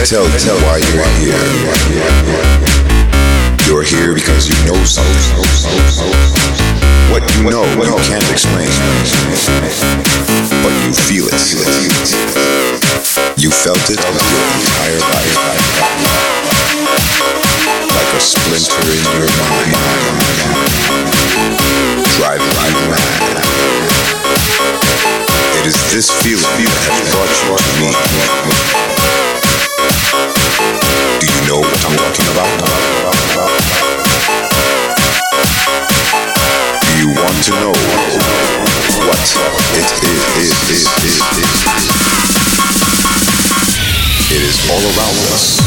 tell you why you're here. You're here because you know something. What you know, you can't explain. But you feel it. You felt it your entire life. Like a splinter in your mind. Driving you mad. It is this feeling that has brought you to me. Do you know what I'm talking about? Do you want to know what it is? It is all around us.